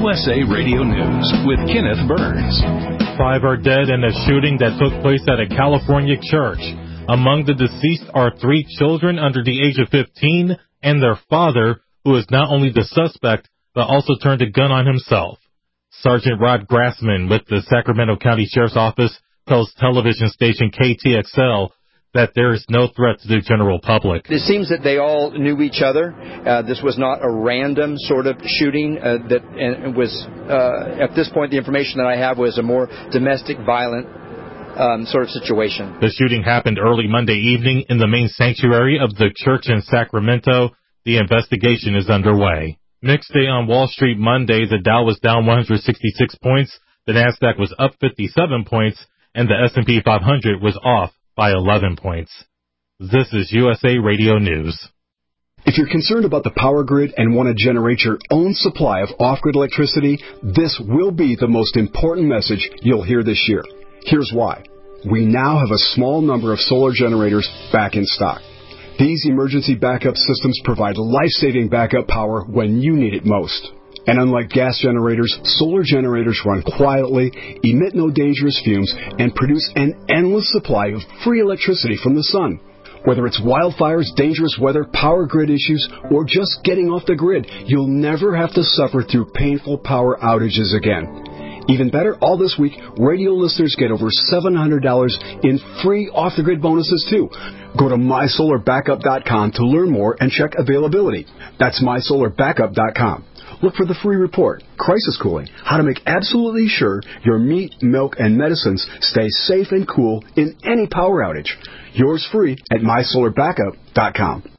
USA Radio News with Kenneth Burns. 5 are dead in a shooting that took place at a California church. Among the deceased are 3 children under the age of 15 and their father, who is not only the suspect, but also turned a gun on himself. Sergeant Rod Grassman with the Sacramento County Sheriff's Office tells television station KTXL that there is no threat to the general public. It seems that they all knew each other. This was not a random sort of shooting. It was, at this point, the information that I have was a more domestic, violent sort of situation. The shooting happened early Monday evening in the main sanctuary of the church in Sacramento. The investigation is underway. Mixed day on Wall Street Monday. The Dow was down 166 points. The Nasdaq was up 57 points. And the S&P 500 was off by 11 points. This is USA Radio News. If you're concerned about the power grid and want to generate your own supply of off-grid electricity, this will be the most important message you'll hear this year. Here's why. We now have a small number of solar generators back in stock. These emergency backup systems provide life-saving backup power when you need it most. And unlike gas generators, solar generators run quietly, emit no dangerous fumes, and produce an endless supply of free electricity from the sun. Whether it's wildfires, dangerous weather, power grid issues, or just getting off the grid, you'll never have to suffer through painful power outages again. Even better, all this week, radio listeners get over $700 in free off-the-grid bonuses, too. Go to MySolarBackup.com to learn more and check availability. That's MySolarBackup.com. Look for the free report, Crisis Cooling, how to make absolutely sure your meat, milk, and medicines stay safe and cool in any power outage. Yours free at MySolarBackup.com.